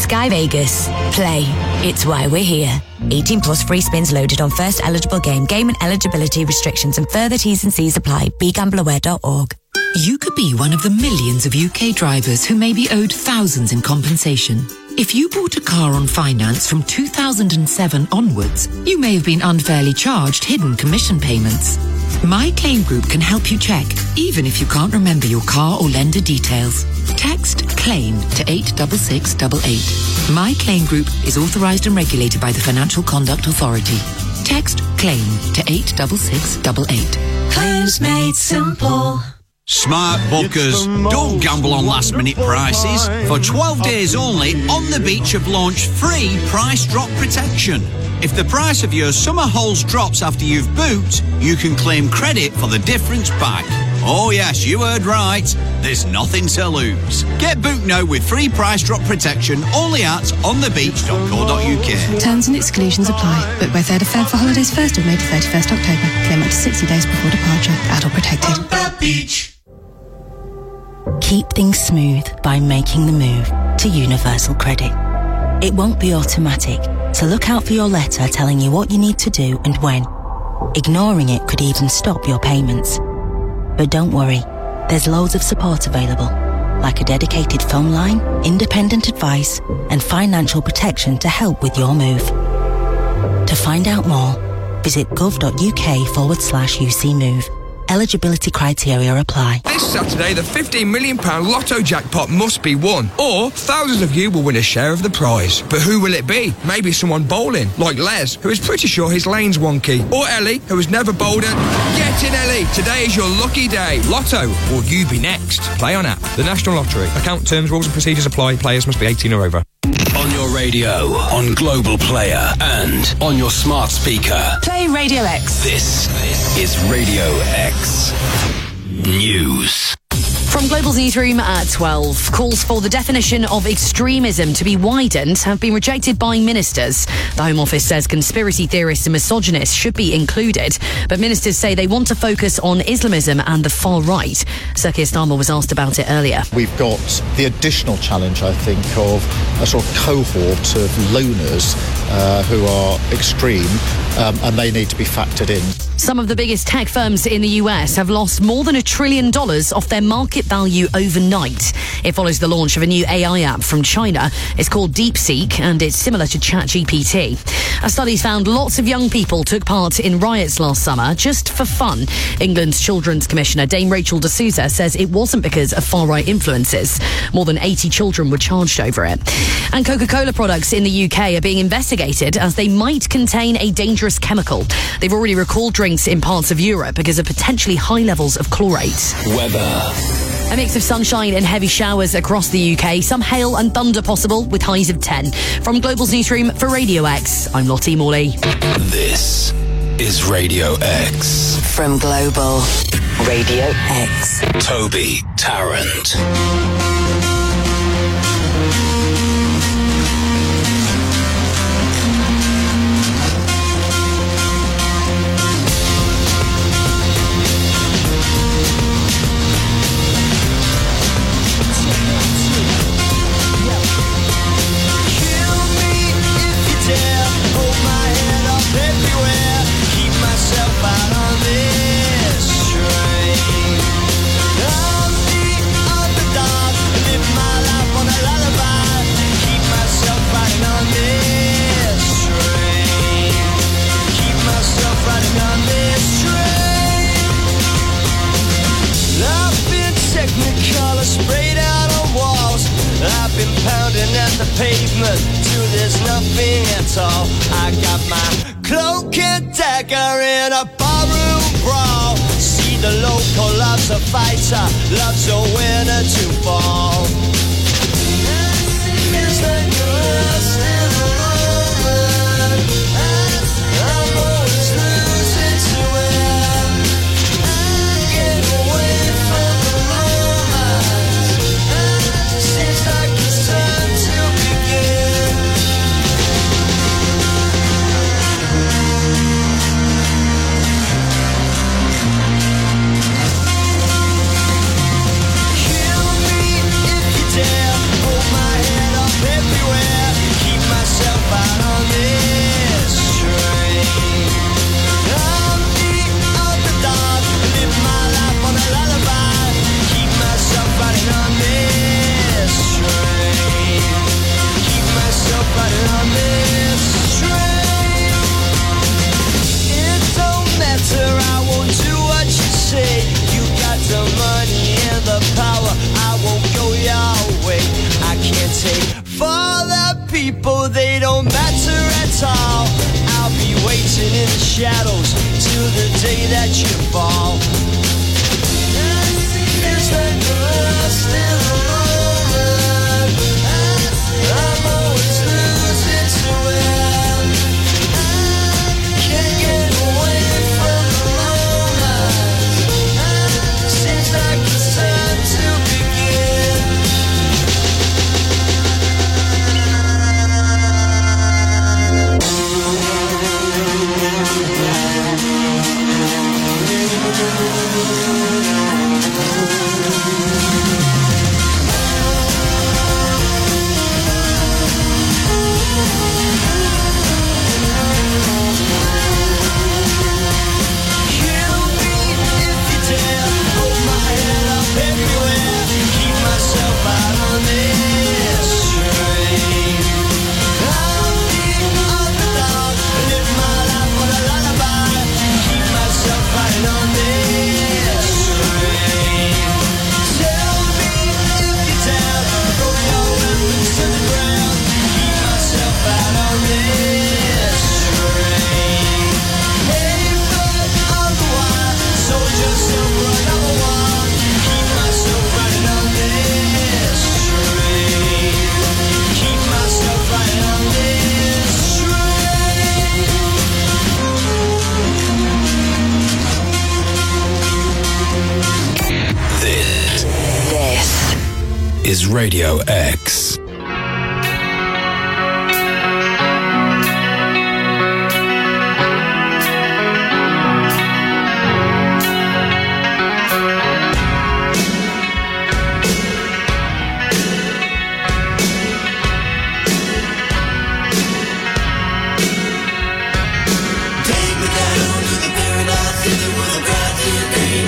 Sky Vegas. Play. It's why we're here. 18 plus free spins loaded on first eligible game. Game and eligibility restrictions and further T's and C's apply. BeGambleAware.org. You could be one of the millions of UK drivers who may be owed thousands in compensation. If you bought a car on finance from 2007 onwards, you may have been unfairly charged hidden commission payments. My Claim Group can help you check, even if you can't remember your car or lender details. Text CLAIM to 86688. My Claim Group is authorised and regulated by the Financial Conduct Authority. Text CLAIM to 86688. Claims made simple. Smart bookers, don't gamble on last minute prices. For 12 days only, On the Beach have launched free price drop protection. If the price of your summer holes drops after you've booked, you can claim credit for the difference back. Oh yes, you heard right. There's nothing to lose. Get booked now with free price drop protection only at onthebeach.co.uk. Terms and exclusions apply. Book by 3rd of Feb for holidays 1st of May to 31st October. Claim up to 60 days before departure. Adult protected. On the beach. Keep things smooth by making the move to Universal Credit. It won't be automatic, so look out for your letter telling you what you need to do and when. Ignoring it could even stop your payments. But don't worry, there's loads of support available, like a dedicated phone line, independent advice, and financial protection to help with your move. To find out more, visit gov.uk/UC Move. Eligibility criteria apply. This Saturday, the £15 million lotto jackpot must be won, or thousands of you will win a share of the prize. But who will it be? Maybe someone bowling, like Les, who is pretty sure his lane's wonky. Or Ellie, who has never bowled it. Get in, Ellie! Today is your lucky day. Lotto, or you be next. Play on app. The National Lottery. Account terms, rules and procedures apply. Players must be 18 or over. On your radio, on Global Player, and on your smart speaker. Play Radio X. This is Radio X News. From Global's newsroom at 12, calls for the definition of extremism to be widened have been rejected by ministers. The Home Office says conspiracy theorists and misogynists should be included, but ministers say they want to focus on Islamism and the far right. Sir Keir Starmer was asked about it earlier. We've got the additional challenge, I think, of a sort of cohort of loners who are extreme, and they need to be factored in. Some of the biggest tech firms in the US have lost more than $1 trillion off their market value overnight. It follows the launch of a new AI app from China. It's called DeepSeek, and it's similar to ChatGPT. A study's found lots of young people took part in riots last summer just for fun. England's Children's Commissioner, Dame Rachel de Souza, says it wasn't because of far-right influences. More than 80 children were charged over it. And Coca-Cola products in the UK are being investigated as they might contain a dangerous chemical. They've already recalled drinks in parts of Europe because of potentially high levels of chlorate. Weather. A mix of sunshine and heavy showers across the UK. Some hail and thunder possible with highs of 10. From Global's newsroom for Radio X, I'm Lottie Morley. This is Radio X. From Global, Radio X. Toby Tarrant. I've been pounding at the pavement till there's nothing at all. I got my cloak and dagger in a barroom brawl. See the local love's a fighter, love's a winner to fall. It's like us in a moment. I'm always losing to it. I get away from the romance. Seems like it's time to begin. Kill me if you people, they don't matter at all. I'll be waiting in the shadows till the day that you fall. It's like you're still alone. I'm always losing to it. I can't get away from the moment. Seems like it's time to begin. Is Radio X.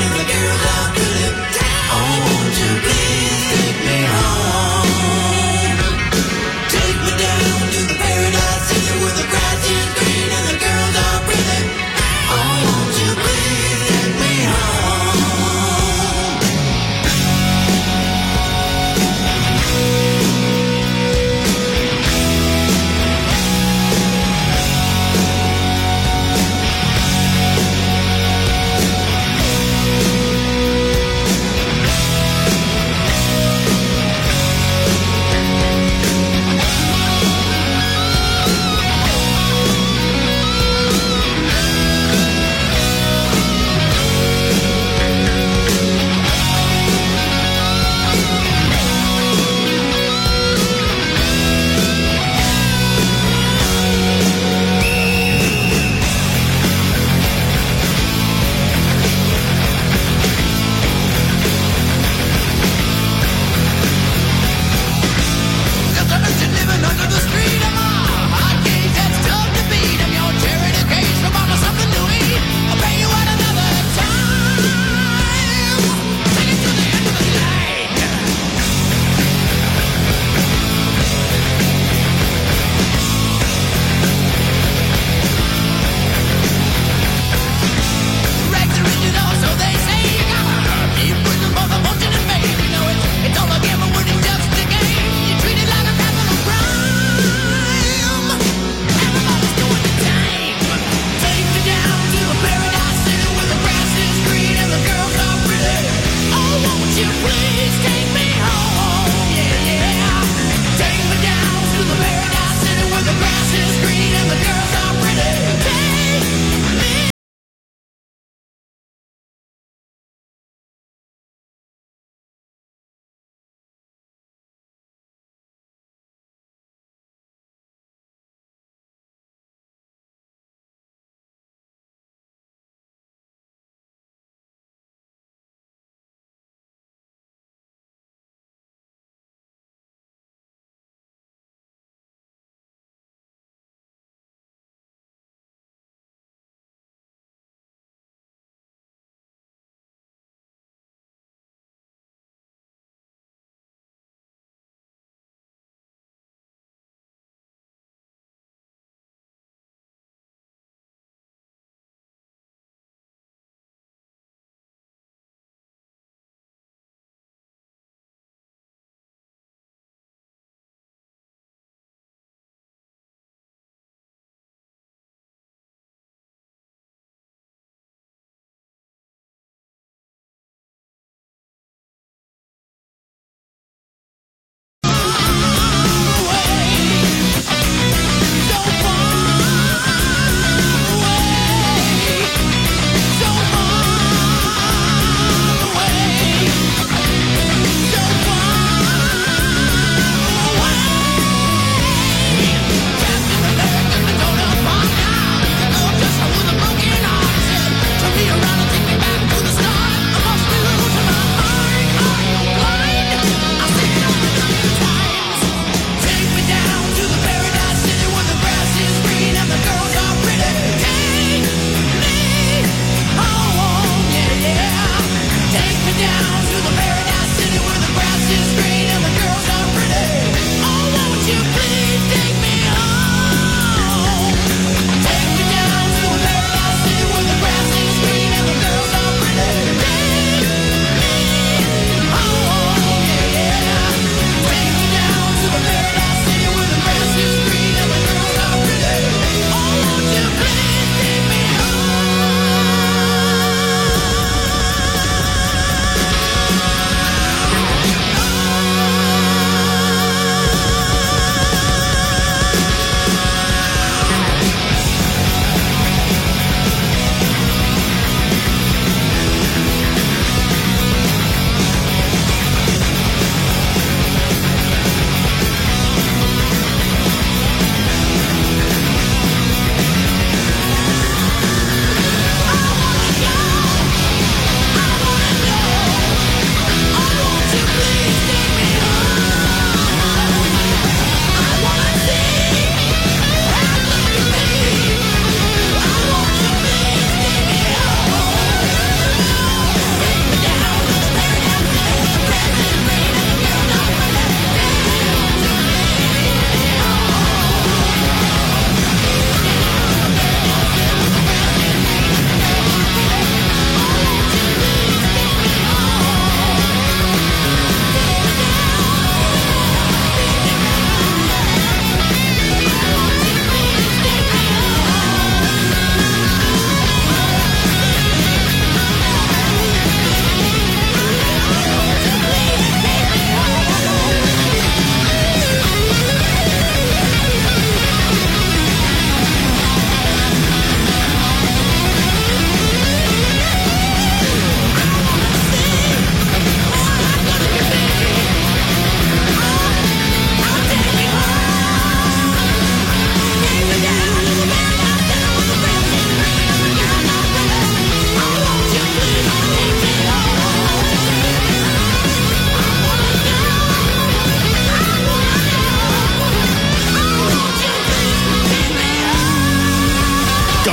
Home.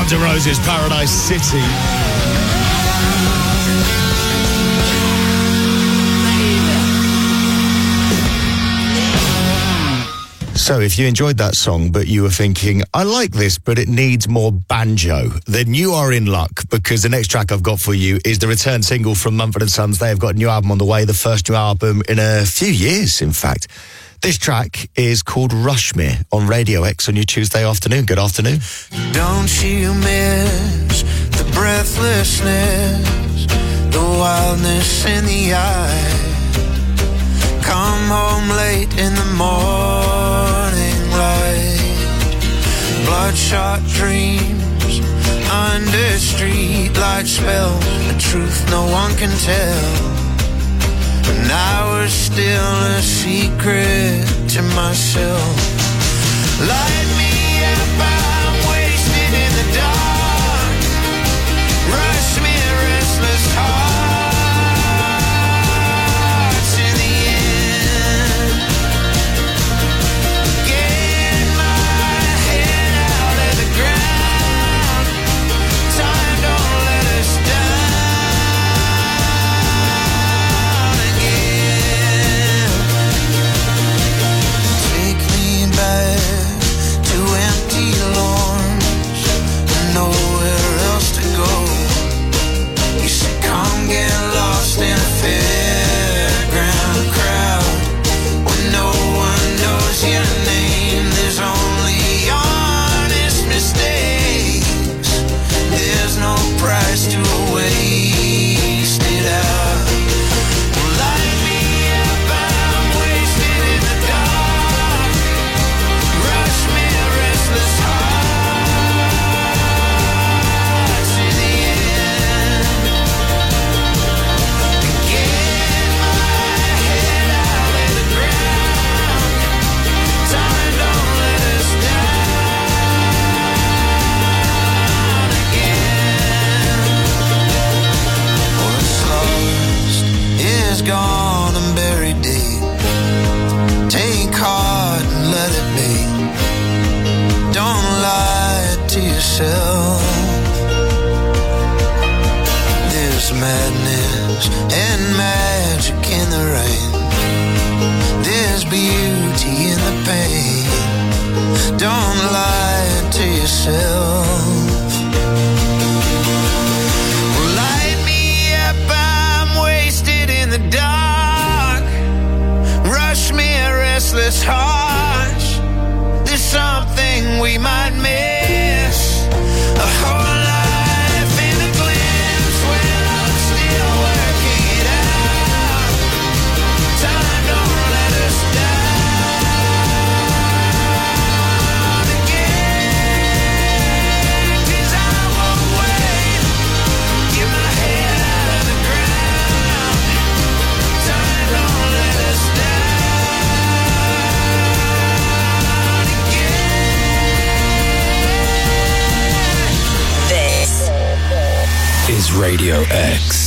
Guns N' Roses, Paradise City. So if you enjoyed that song, but you were thinking, I like this, but it needs more banjo, then you are in luck, because the next track I've got for you is the return single from Mumford & Sons. They have got a new album on the way, the first new album in a few years, in fact. This track is called Rushmere on Radio X on your Tuesday afternoon. Good afternoon. Don't you miss the breathlessness, the wildness in the eye? Come home late in the morning light, bloodshot dreams under streetlight spells, a truth no one can tell. And I was still a secret to myself. Light me up, I'm wasted in the dark. Rush me, restless heart. There's madness and magic in the rain. There's beauty in the pain. Don't lie to yourself. Light me up, I'm wasted in the dark. Rush me, a restless heart. There's something we might miss. A whole life in a glimpse when I'm still working it out. Time don't let us down again. 'Cause I won't wait. Get my head out of the ground. Time don't let us down again. This is Radio X.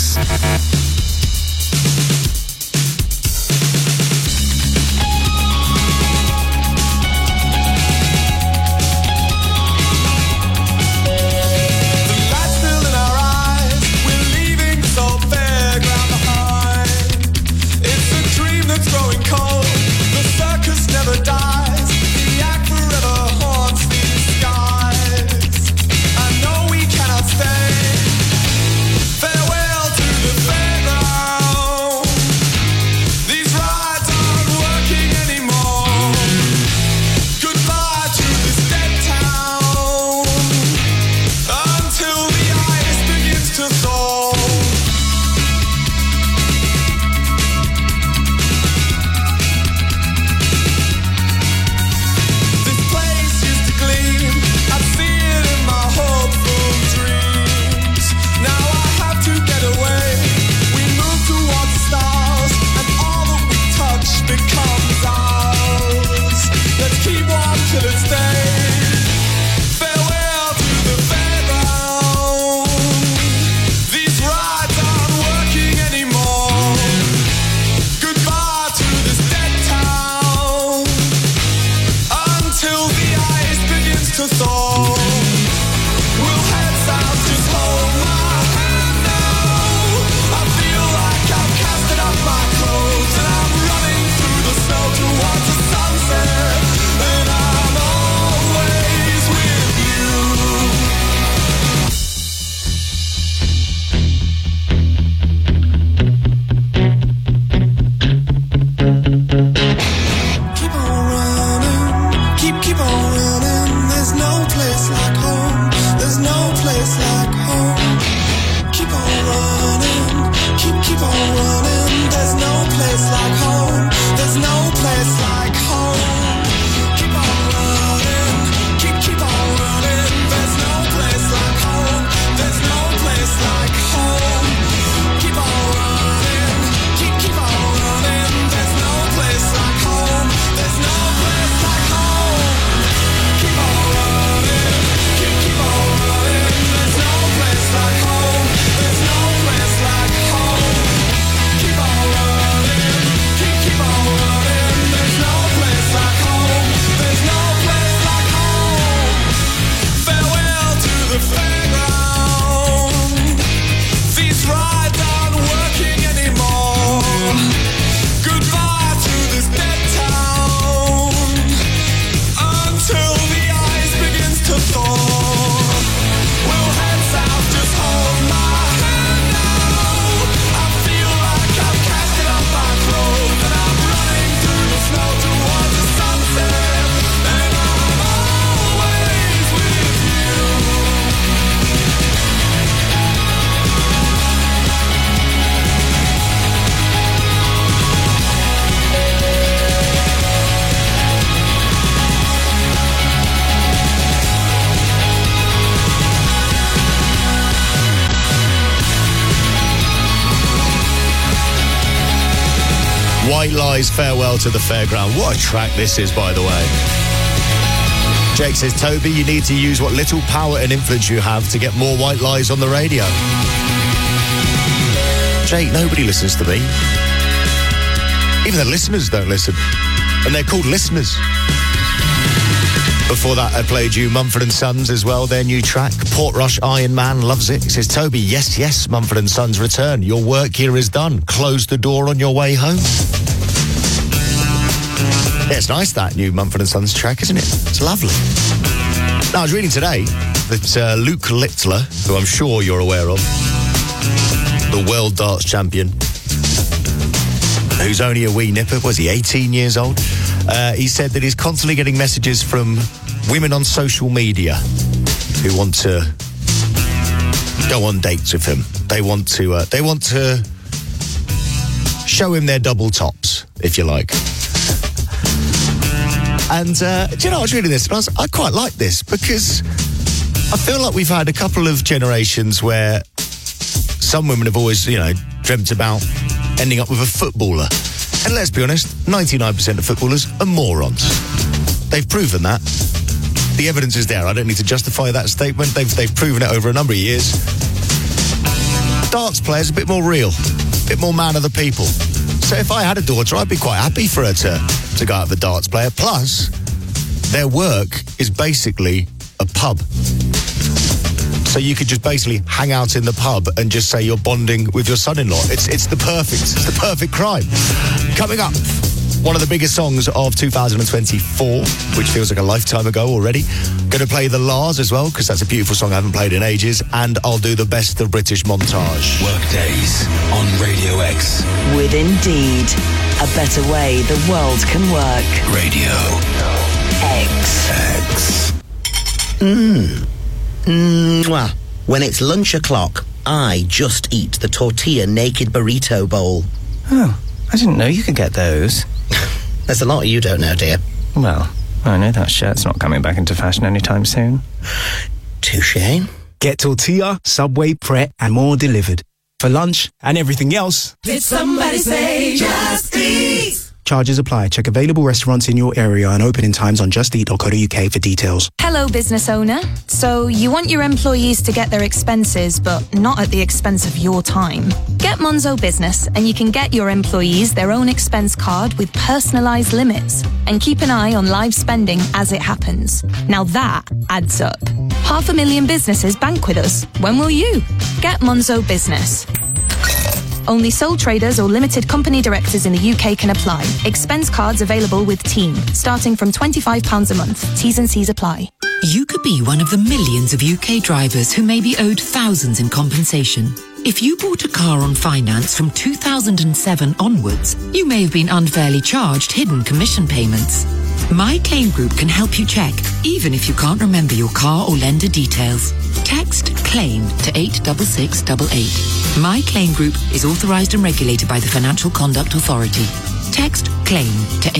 Farewell to the fairground. White Lies, Farewell to the Fairground. What a track this is, by the way. Jake says, Toby, you need to use what little power and influence you have to get more White Lies on the radio. Jake, nobody listens to me. Even the listeners don't listen. And they're called listeners. Before that, I played you Mumford & Sons as well, their new track. Portrush Iron Man loves it. He says, Toby, yes, Mumford & Sons return. Your work here is done. Close the door on your way home. Yeah, it's nice, that new Mumford & Sons track, isn't it? It's lovely. Now, I was reading today that Luke Littler, who I'm sure you're aware of, the world darts champion, who's only a wee nipper, was he 18 years old? He said that he's constantly getting messages from women on social media who want to go on dates with him. They want to show him their double tops, if you like. And do you know, I was reading this and I quite like this because I feel like we've had a couple of generations where some women have always, dreamt about ending up with a footballer. And let's be honest, 99% of footballers are morons. They've proven that. The evidence is there. I don't need to justify that statement. They've proven it over a number of years. Darts players a bit more real, a bit more man of the people. So if I had a daughter, I'd be quite happy for her to go out with a darts player. Plus, their work is basically a pub. So you could just basically hang out in the pub and just say you're bonding with your son-in-law. It's the perfect crime. Coming up, one of the biggest songs of 2024, which feels like a lifetime ago already. Going to play The Lars as well, because that's a beautiful song I haven't played in ages. And I'll do the best of British montage. Workdays on Radio X. With Indeed, a better way the world can work. Radio X. Mwah. When it's lunch o'clock, I just eat the tortilla naked burrito bowl. Oh, I didn't know you could get those. There's a lot you don't know, dear. Well, I know that shirt's not coming back into fashion anytime soon. Touché. Get tortilla, Subway, Pret, and more delivered. For lunch and everything else. Did somebody say Just Eat? Charges apply. Check available restaurants in your area and opening times on justeat.co.uk for details. Hello, business owner. So you want your employees to get their expenses, but not at the expense of your time. Get Monzo Business and you can get your employees their own expense card with personalised limits and keep an eye on live spending as it happens. Now that adds up. 500,000 businesses bank with us. When will you? Get Monzo Business. Only sole traders or limited company directors in the UK can apply. Expense cards available with Team, starting from £25 a month. T's and C's apply. You could be one of the millions of UK drivers who may be owed thousands in compensation. If you bought a car on finance from 2007 onwards, you may have been unfairly charged hidden commission payments. My Claim Group can help you check, even if you can't remember your car or lender details. Text CLAIM to 86688. My Claim Group is authorised and regulated by the Financial Conduct Authority. Text CLAIM to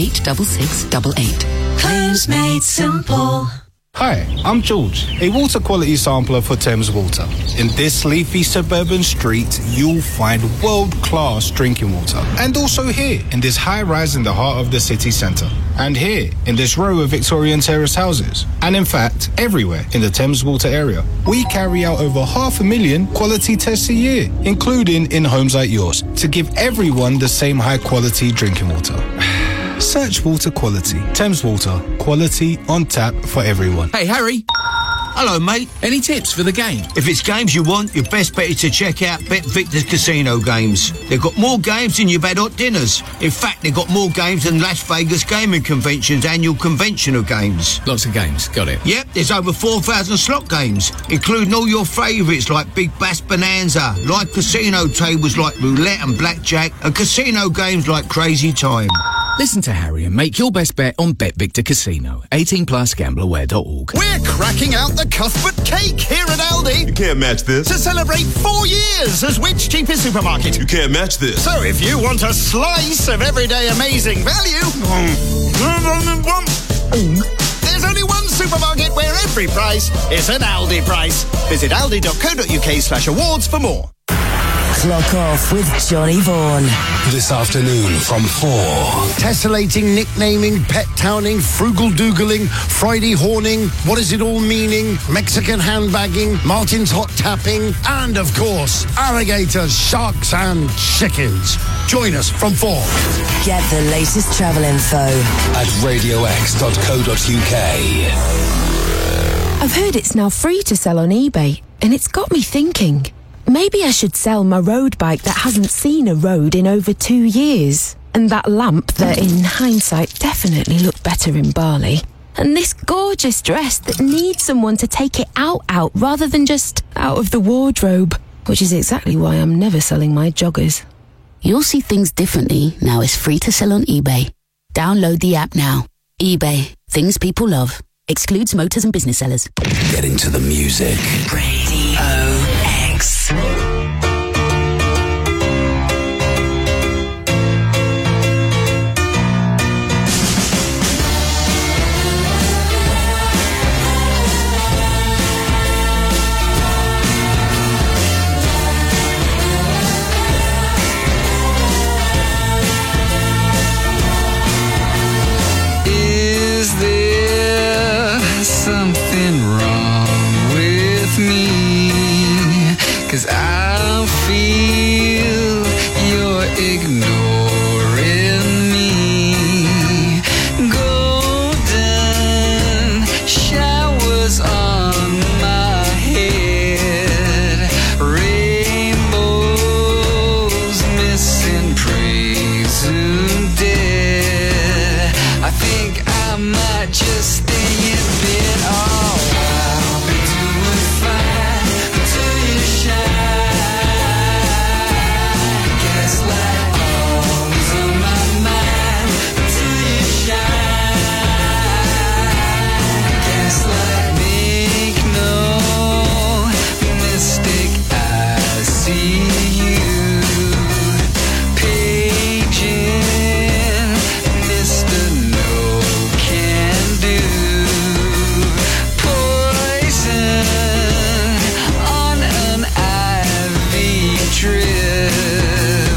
86688. Claims made simple. Hi, I'm George, a water quality sampler for Thames Water. In this leafy suburban street, you'll find world-class drinking water. And also here, in this high rise in the heart of the city centre. And here, in this row of Victorian terrace houses. And in fact, everywhere in the Thames Water area. We carry out over 500,000 quality tests a year, including in homes like yours, to give everyone the same high-quality drinking water. Search water quality. Thames Water. Quality on tap for everyone. Hey, Harry. Hello, mate. Any tips for the game? If it's games you want, your best bet is to check out Bet Victor's Casino games. They've got more games than you've had hot dinners. In fact, they've got more games than Las Vegas Gaming Convention's annual convention of games. Lots of games. Got it. Yep, there's over 4,000 slot games, including all your favourites like Big Bass Bonanza, live casino tables like roulette and blackjack, and casino games like Crazy Time. Listen to Harry and make your best bet on Bet Victor Casino. 18 plus gamblerware.org. We're cracking out the Cuthbert cake here at Aldi. You can't match this. To celebrate 4 years as which cheapest supermarket? You can't match this. So if you want a slice of everyday amazing value, there's only one supermarket where every price is an Aldi price. Visit aldi.co.uk/awards for more. Clock Off with Johnny Vaughan. This afternoon from 4. Tessellating, nicknaming, pet towning, frugal doogling, Friday horning, what is it all meaning, Mexican handbagging, Martin's hot tapping, and of course, alligators, sharks and chickens. Join us from 4. Get the latest travel info at radiox.co.uk. I've heard it's now free to sell on eBay, and it's got me thinking. Maybe I should sell my road bike that hasn't seen a road in over 2 years. And that lamp that, in hindsight, definitely looked better in Bali. And this gorgeous dress that needs someone to take it out rather than just out of the wardrobe. Which is exactly why I'm never selling my joggers. You'll see things differently now it's free to sell on eBay. Download the app now. eBay. Things people love. Excludes motors and business sellers. Get into the music. Radio X. Is there something wrong with me? 'Cause I feel you're ignoring me. Golden showers on my head, rainbows missing, presumed dead. I think I might just stay in bed. Oh, I'll be doing fine until you shine. Gaslight always on my mind until you shine. Gaslight, make no mistake, I see you. Paging Mr. No can do. Poison on an IV drip.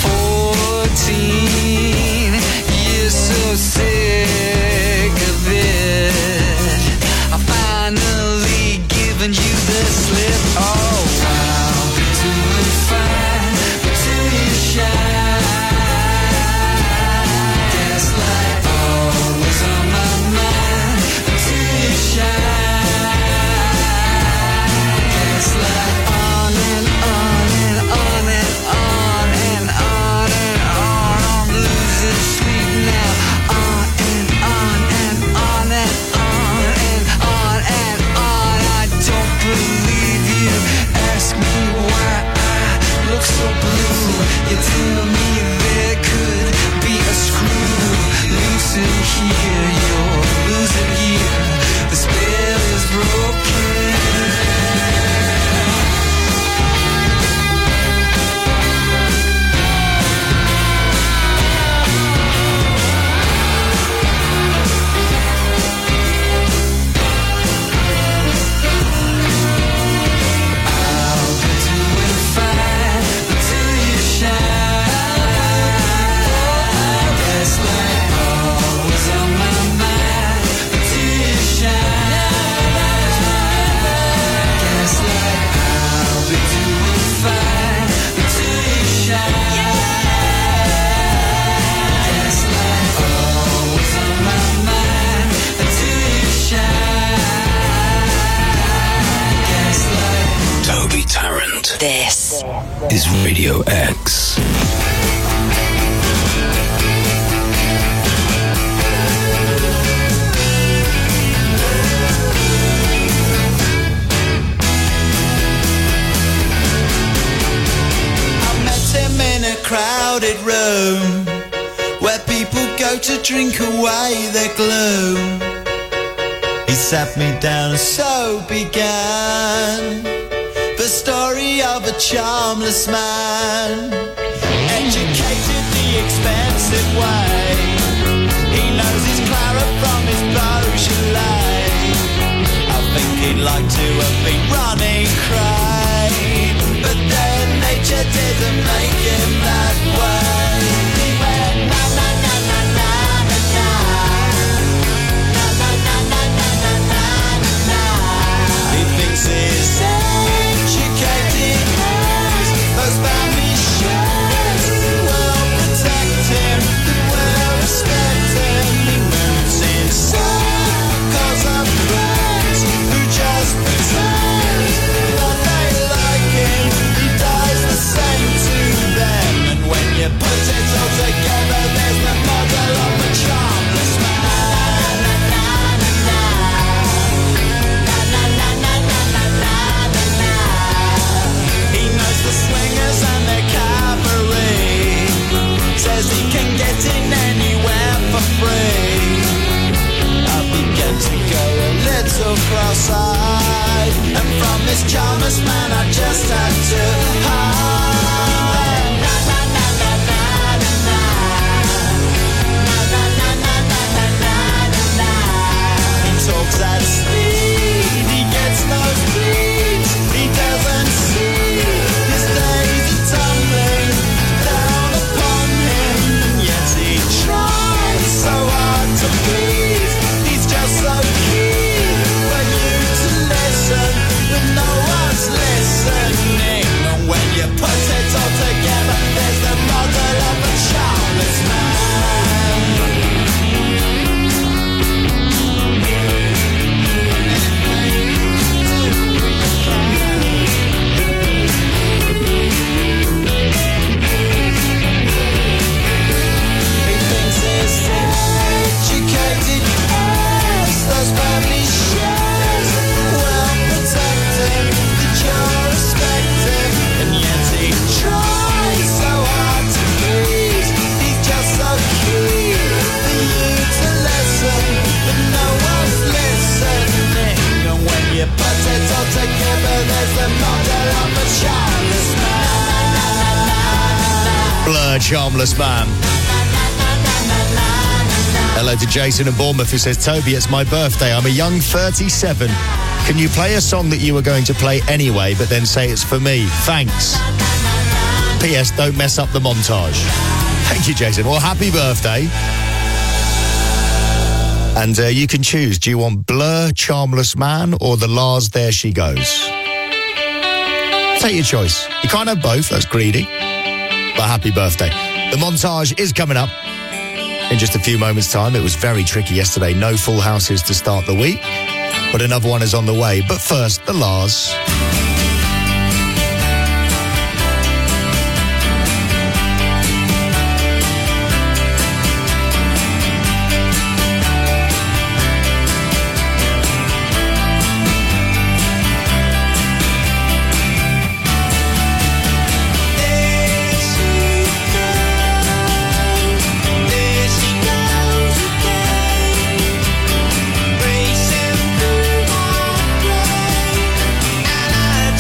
14 years so sick of it. I finally given you the slip. Oh, I'll be doing fine until you shine. Gaslight always on my mind until you shine. Gaslight on and on and on and on and on and on. I'm losing sleep now. On and on and on and on and on and on. I don't believe you. Ask me why I look so blue. You tell me there could be a screw. Losing here, you're losing here. The spell is broken. I'll be doing fine until you shine. Gaslight always on my mind until you shine. Gaslight, I'll be doing fine until you shine. Gaslight always on my mind until you shine. Gaslight. Toby Tarrant. This is Radio X. I met him in a crowded room where people go to drink away their gloom. He sat me down and so began the story of a charmless man, educated the expensive way. He knows his claret from his Beaujolais. I think he'd like to have been running Crane, but then nature didn't make him that way. He went na na na na na na na, na na na na na na na na. He thinks he's educated, has those family shares will protect him, will respect him. He moves in circles of friends who just pretend that they like him. He does the same to them, and when you put it all together, there's the model of a charmless man. Na na na na na na na na na na na na. He knows the swingers and their cabaret, says he can get in anywhere for free. I began to go a little cross-eyed, and from this charmless man I just had to hide. Na na na na na na na, na na na na na na na na. He talks at speed, he gets no speeds, he doesn't see his days are tumbling down upon him, and yet he tries so hard to please. He's just so keen for you to listen, but no one's listening. And when you put it all together, there's the model of a charmless man. He thinks he's educated, yes, those family shares will protect him, did you respect him? And yet he tries so hard to please. He's just so keen for you to listen, but no one's listening. And when you put it all together, there's the model of a charmless man. Blur, Charmless Man. Hello to Jason in Bournemouth, who says, Toby, it's my birthday. I'm a young 37. Can you play a song that you were going to play anyway, but then say it's for me? Thanks. P.S. Don't mess up the montage. Thank you, Jason. Well, happy birthday. And you can choose. Do you want Blur, Charmless Man, or the Lars, There She Goes? Take your choice. You can't have both. That's greedy. But happy birthday. The montage is coming up in just a few moments' time. It was very tricky yesterday. No full houses to start the week, but another one is on the way. But first, the Lars. Racing through my brain, and I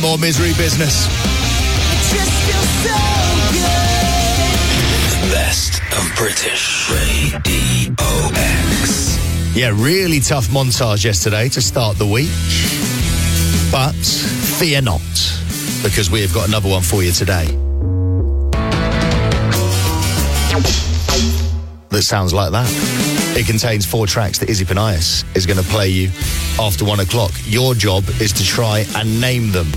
more misery business. Best of British Radio X. Yeah, really tough montage yesterday to start the week. But fear not, because we have got another one for you today. That sounds like that. It contains 4 tracks that Izzy Panias is going to play you after 1 o'clock. Your job is to try and name them.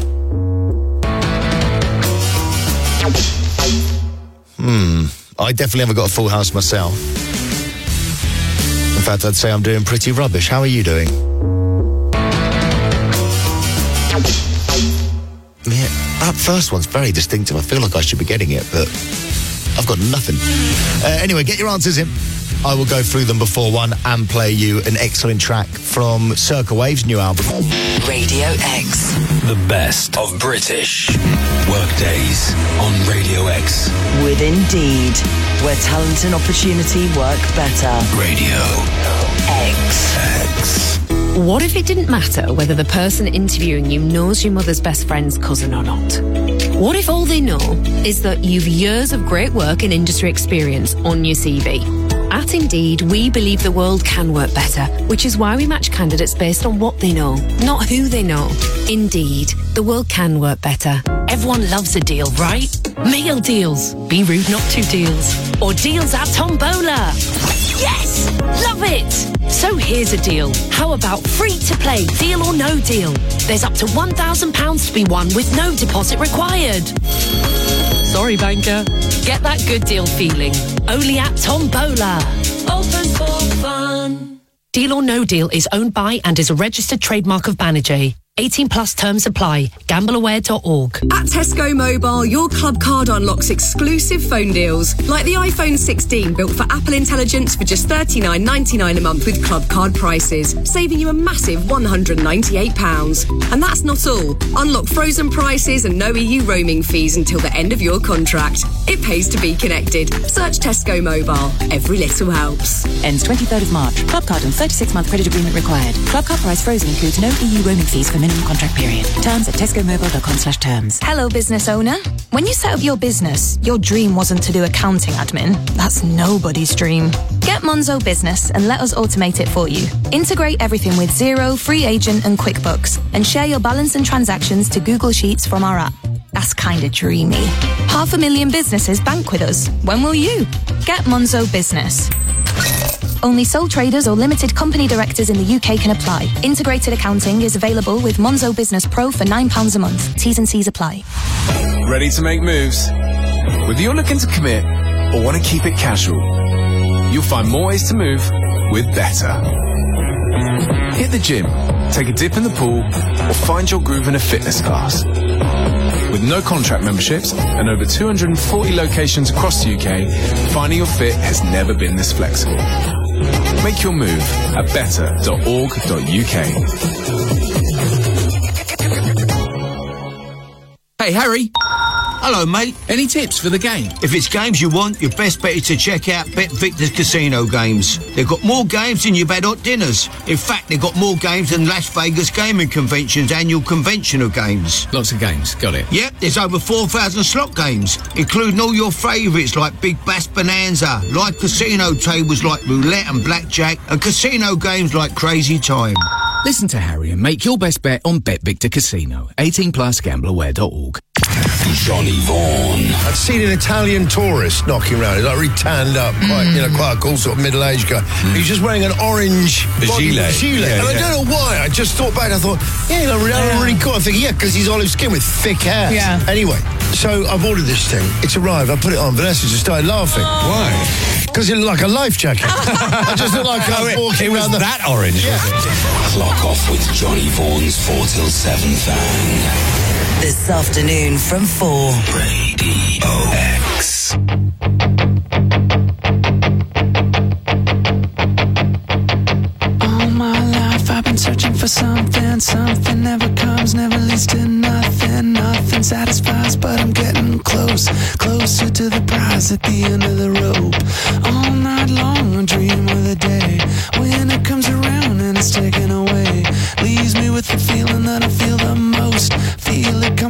I definitely haven't got a full house myself. In fact, I'd say I'm doing pretty rubbish. How are you doing? Yeah, that first one's very distinctive. I feel like I should be getting it, but I've got nothing. Anyway, get your answers in. I will go through them before 1 and play you an excellent track from Circa Wave's new album. Radio X. The best of British workdays on Radio X. With Indeed, where talent and opportunity work better. Radio X. What if it didn't matter whether the person interviewing you knows your mother's best friend's cousin or not? What if all they know is that you've years of great work and industry experience on your CV? At Indeed, we believe the world can work better, which is why we match candidates based on what they know, not who they know. Indeed, the world can work better. Everyone loves a deal, right? Meal deals, Be Rude Not To deals, or deals at Tombola. Yes! Love it! So here's a deal. How about free to play, deal or no deal? There's up to £1,000 to be won with no deposit required. Sorry, banker. Get that good deal feeling. Only at Tombola. Open for fun. Deal or No Deal is owned by and is a registered trademark of Banijay. 18 plus terms apply. Gambleaware.org. At Tesco Mobile, your club card unlocks exclusive phone deals, like the iPhone 16 built for Apple Intelligence for just $39.99 a month with club card prices, saving you a massive £198. And that's not all. Unlock frozen prices and no EU roaming fees until the end of your contract. It pays to be connected. Search Tesco Mobile. Every little helps. Ends 23rd of March. Club card and 36-month credit agreement required. Club card price frozen includes no EU roaming fees for minimum contract period. Terms at tescomobile.com/terms. Hello, business owner. When you set up your business, your dream wasn't to do accounting admin. That's nobody's dream. Get Monzo Business and let us automate it for you. Integrate everything with Xero, Free Agent and QuickBooks and share your balance and transactions to Google Sheets from our app. That's kind of dreamy. 500,000 businesses bank with us. When will you? Get Monzo Business. Only sole traders or limited company directors in the UK can apply. Integrated accounting is available with Monzo Business Pro for £9 a month. T's and C's apply. Ready to make moves? Whether you're looking to commit or want to keep it casual, you'll find more ways to move with Better. Hit the gym, take a dip in the pool, or find your groove in a fitness class. With no contract memberships and over 240 locations across the UK, finding your fit has never been this flexible. Make your move at better.org.uk. Hey, Harry. Hello, mate. Any tips for the game? If it's games you want, your best bet is to check out Bet Victor's Casino games. They've got more games than you've had hot dinners. In fact, they've got more games than Las Vegas Gaming Convention's annual convention of games. Lots of games, got it. Yep, there's over 4,000 slot games, including all your favourites like Big Bass Bonanza, live casino tables like roulette and blackjack, and casino games like Crazy Time. Listen to Harry and make your best bet on Bet Victor Casino. 18 plus gambleaware.org. Johnny Vaughan. I'd seen an Italian tourist knocking around. He's like really tanned up, quite a cool sort of middle-aged guy. He's just wearing an orange gilet. Yeah, and I don't know why. I just thought back. I thought, really cool. I think, because he's olive skin with thick hair. Yeah. Anyway, so I've ordered this thing. It's arrived. I put it on. Vanessa just started laughing. Why? Because it looked like a life jacket. I just looked like I was walking around that orange. Yeah. Clock off with Johnny Vaughan's 4 till 7 thang. This afternoon from 4. Radio X. All my life I've been searching for something. Something never comes, never leads to nothing. Nothing satisfies, but I'm getting close. Closer to the prize at the end of the rope. All night long I dream of the day when it comes around and it's taken away. Leaves me with the feeling that I feel the most. Feel it come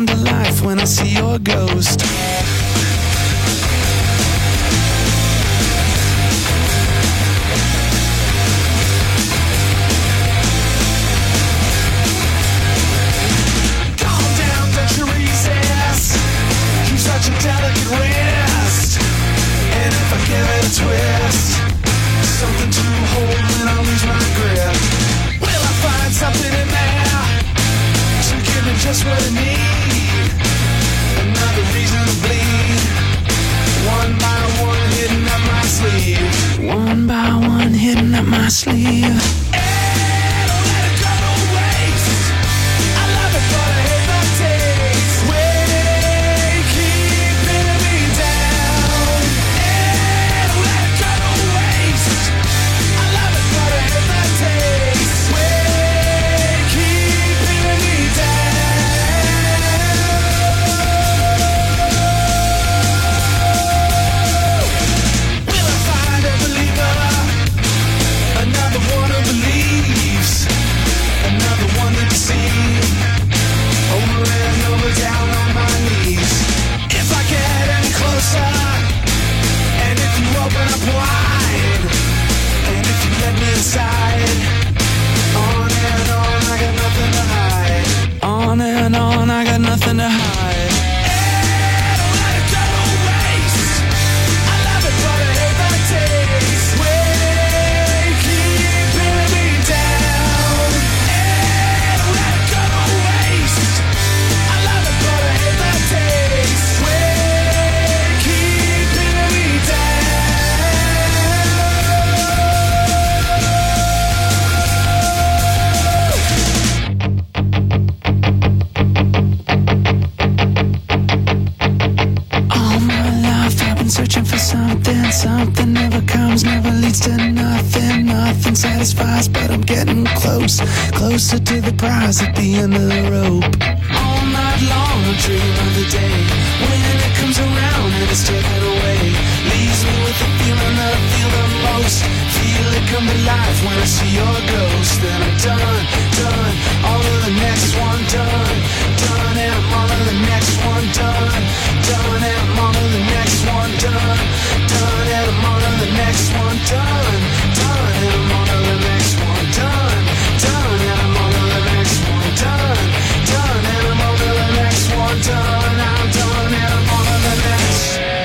Closer to the prize at the end of the rope. All night long I dream of the day when it comes around and it's taken away. Leaves me with the feeling that I feel the most. Feel it come to life when I see your ghost. Then I'm done, all of the next one done. Done and I'm all of the next one done. Done and I'm all of the next one done. Done and I'm all of the next one done. Done and I'm all of the next one done. Done and I'm on to the next one done. Done and I'm on to the next one done. I'm done and I'm on to the next.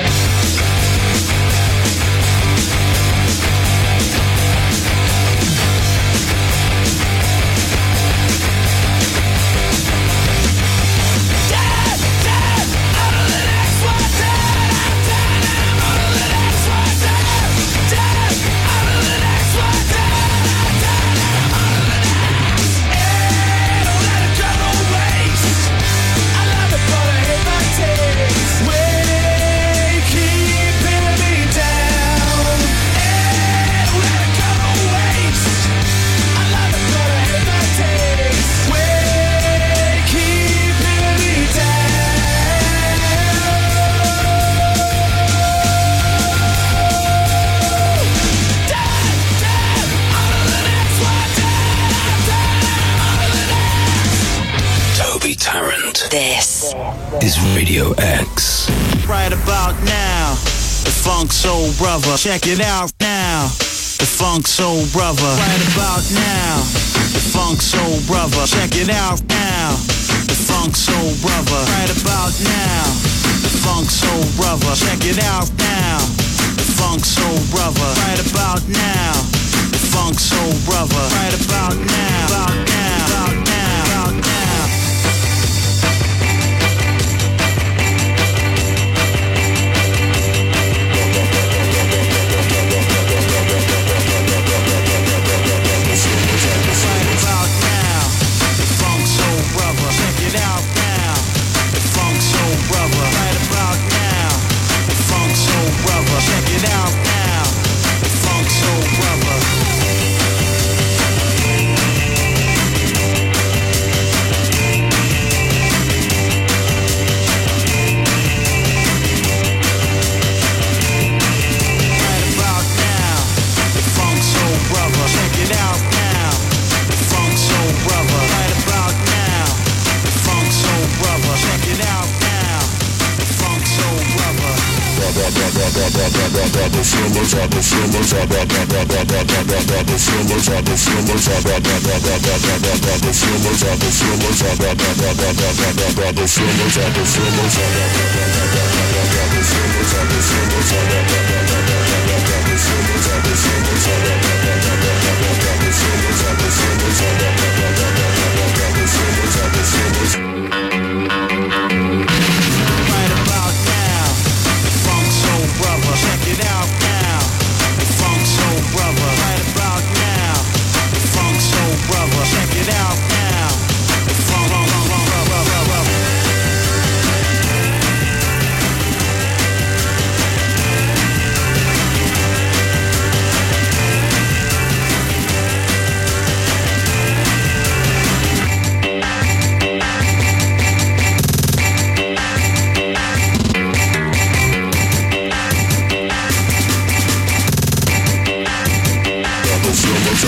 This is Radio X. Right about now, the Funk Soul Brother. Check it out now, the Funk Soul Brother. Right about now, the Funk Soul Brother. Check it out now, the Funk Soul Brother. Right about now, the Funk Soul Brother. Check it out now, the Funk Soul Brother. Right about now, the Funk Soul Brother. Right about now, about now, about now, about now.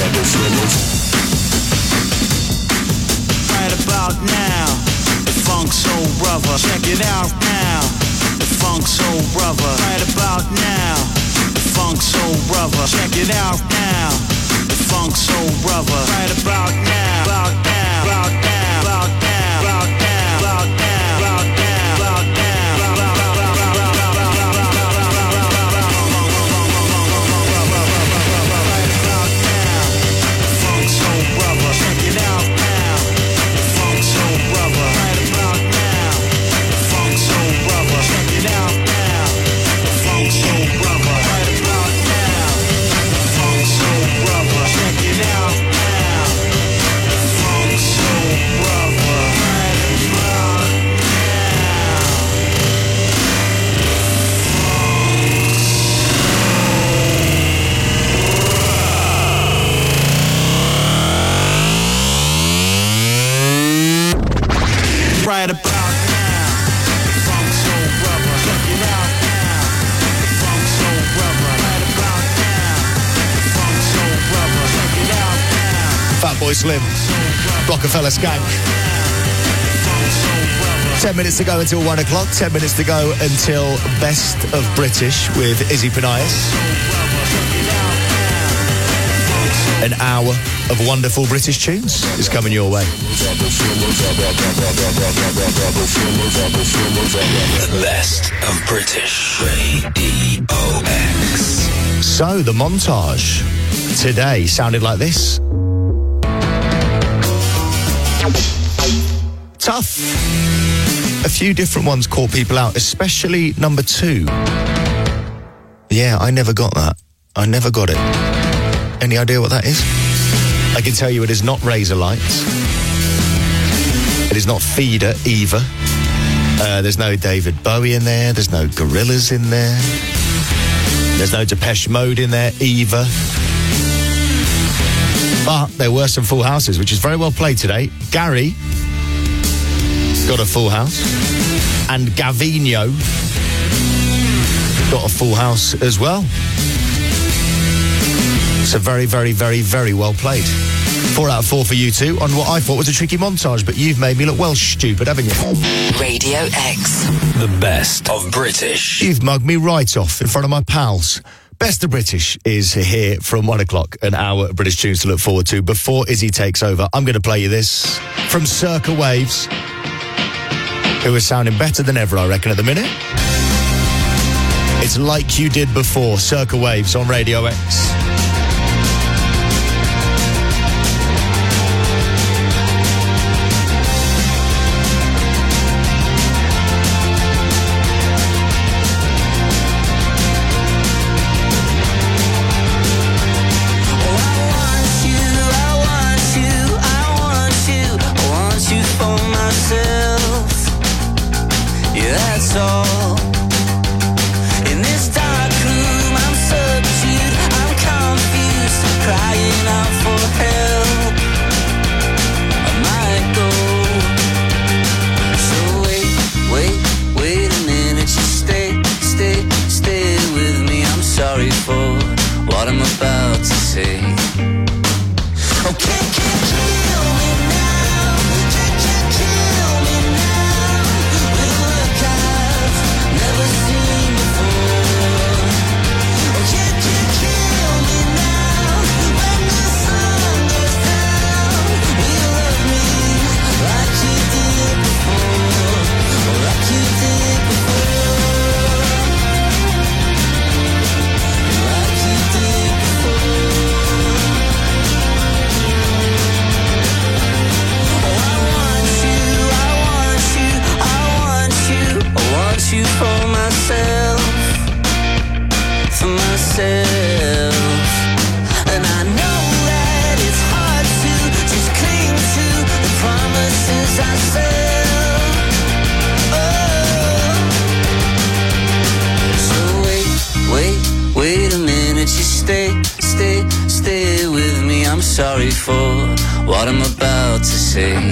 Right about now, the Funk Soul Brother. Check it out now, the Funk Soul Brother. Right about now, the Funk Soul Brother. Check it out now, the Funk Soul Brother. Right about now, about now, about now, about now, about now, about now, about now, about now. Right about now, Funk Soul Brother. Check it out now, Funk Soul Brother. Right about now, Funk Soul Brother. Check it out now. Fatboy Slim, Rockefeller Skank. 10 minutes to go until 1 o'clock. 10 minutes to go until Best of British with Izzy Panias. An hour of wonderful British tunes is coming your way. The best of British Radio X. So, the montage today sounded like this. Tough. A few different ones caught people out, especially number 2. Yeah, I never got that. I never got it. Any idea what that is? I can tell you it is not Razor Lights. It is not Feeder either. There's no David Bowie in there. There's no Gorillaz in there. There's no Depeche Mode in there either. But there were some full houses, which is very well played today. Gary got a full house. And Gavino got a full house as well. So very, very, very, very well played. 4 out of 4 for you two on what I thought was a tricky montage, but you've made me look well stupid, haven't you? Radio X. The best of British. You've mugged me right off in front of my pals. Best of British is here from 1 o'clock, an hour of British tunes to look forward to. Before Izzy takes over, I'm going to play you this from Circa Waves, who is sounding better than ever, I reckon, at the minute. It's Like You Did Before, Circa Waves on Radio X. sorry for what I'm about to say.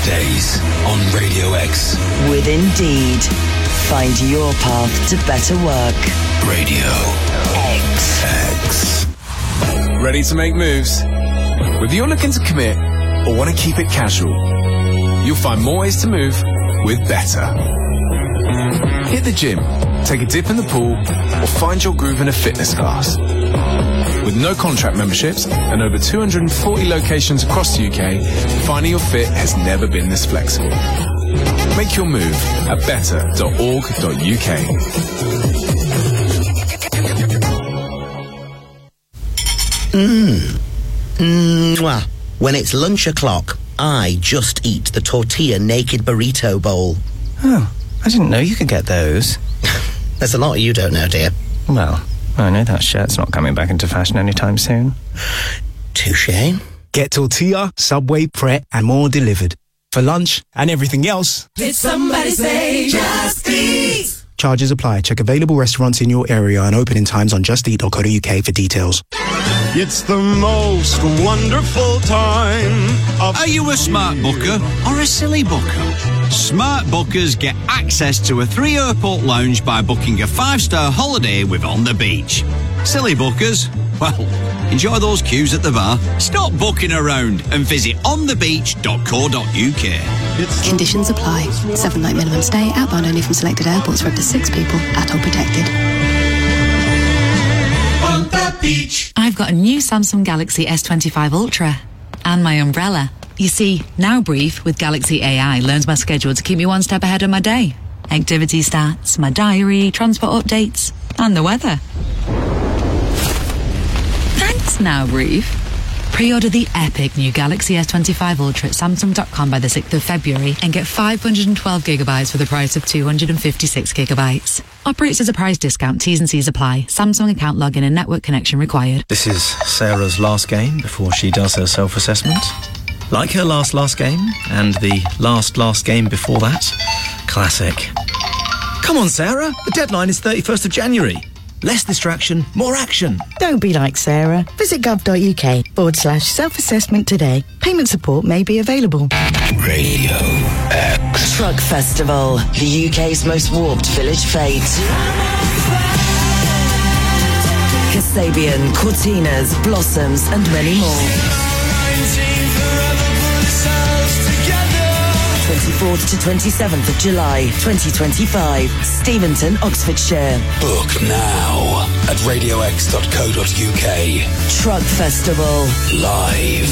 weekdays on Radio X. With Indeed. Find your path to better work. Radio X. Ready to make moves? Whether you're looking to commit or want to keep it casual, you'll find more ways to move with Better. Hit the gym, take a dip in the pool, or find your groove in a fitness class. With no contract memberships and over 240 locations across the UK, finding your fit has never been this flexible. Make your move at better.org.uk. Mwah. When it's lunch o'clock, I just eat the tortilla naked burrito bowl. Oh, I didn't know you could get those. There's a lot you don't know, dear. Well, I know that shirt's not coming back into fashion anytime soon. Touché. Get tortilla, Subway, Pret, and more delivered. For lunch and everything else. Did somebody say just eat? Charges apply. Check available restaurants in your area and opening times on justeat.co.uk for details. It's the most wonderful time of... Are you a smart booker or a silly booker? Smart bookers get access to a 3-airport lounge by booking a 5-star holiday with On the Beach. Silly bookers? Well, enjoy those queues at the bar. Stop booking around and visit onthebeach.co.uk. Conditions apply. 7-night minimum stay, outbound only from selected airports for up to 6 people, ATOL protected. On the beach. I've got a new Samsung Galaxy S25 Ultra and my umbrella. You see, Now Brief with Galaxy AI learns my schedule to keep me one step ahead of my day. Activity stats, my diary, transport updates, and the weather. Thanks, Now Brief. Pre-order the epic new Galaxy S25 Ultra at Samsung.com by the 6th of February and get 512 gigabytes for the price of 256 gigabytes. Operates as a price discount. T's and C's apply. Samsung account login and network connection required. This is Sarah's last game before she does her self-assessment. Like her last game and the last game before that. Classic. Come on, Sarah. The deadline is 31st of January. Less distraction, more action. Don't be like Sarah. Visit gov.uk/self-assessment today. Payment support may be available. Radio X. Truck Festival, the UK's most warped village fete. Kasabian, Cortinas, Blossoms, and many more. 24th to 27th of July, 2025. Steventon, Oxfordshire. Book now at radiox.co.uk. Truck Festival. Live.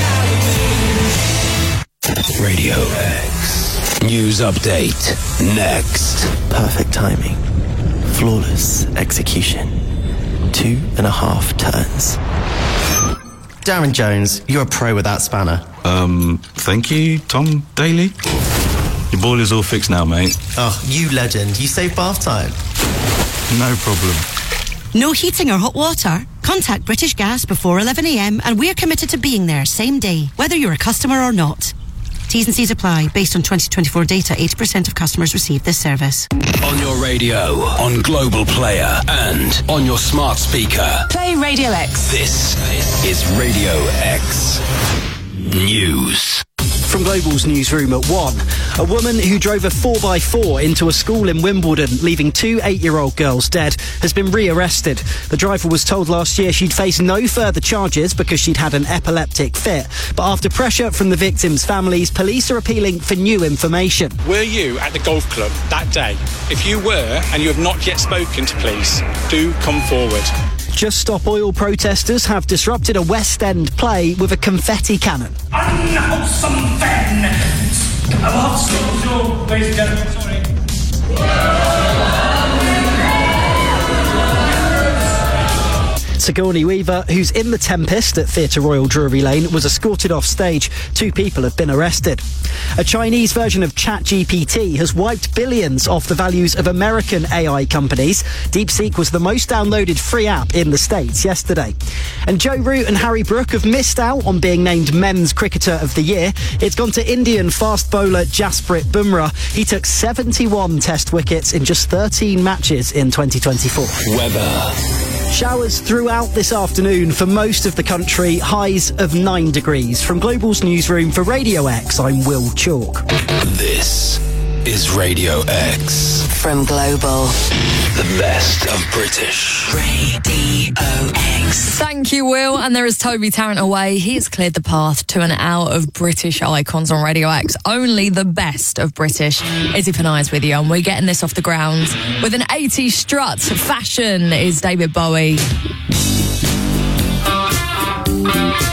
Radio X. News update. Next. Perfect timing. Flawless execution. 2.5 turns. Darren Jones, you're a pro with that spanner. Thank you, Tom Daly. Your boiler's all fixed now, mate. Oh, you legend. You saved bath time. No problem. No heating or hot water? Contact British Gas before 11 a.m. and we're committed to being there same day, whether you're a customer or not. T's and C's apply. Based on 2024 data, 80% of customers receive this service. On your radio, on Global Player, and on your smart speaker. Play Radio X. This is Radio X News. From Global's newsroom at 1. A woman who drove a 4x4 into a school in Wimbledon, leaving 2 8-year-old girls dead, has been rearrested. The driver was told last year she'd face no further charges because she'd had an epileptic fit. But after pressure from the victims' families, police are appealing for new information. Were you at the golf club that day? If you were and you have not yet spoken to police, do come forward. Just Stop Oil protesters have disrupted a West End play with a confetti cannon. Unwholesome fan! Oh, ladies and gentlemen, sorry. Sigourney Weaver, who's in The Tempest at Theatre Royal Drury Lane, was escorted off stage. 2 people have been arrested. A Chinese version of ChatGPT has wiped billions off the values of American AI companies. DeepSeek was the most downloaded free app in the States yesterday. And Joe Root and Harry Brook have missed out on being named Men's Cricketer of the Year. It's gone to Indian fast bowler Jasprit Bumrah. He took 71 test wickets in just 13 matches in 2024. Weather. Showers throughout this afternoon for most of the country, highs of 9 degrees. From Global's newsroom for Radio X, I'm Will Chalk. This is Radio X. From Global. The best of British. Radio X. Thank you, Will. And there is Toby Tarrant away. He has cleared the path to an hour of British icons on Radio X. Only the best of British. Izzy Panay's with you, and we're getting this off the ground with an 80s strut. Fashion is David Bowie.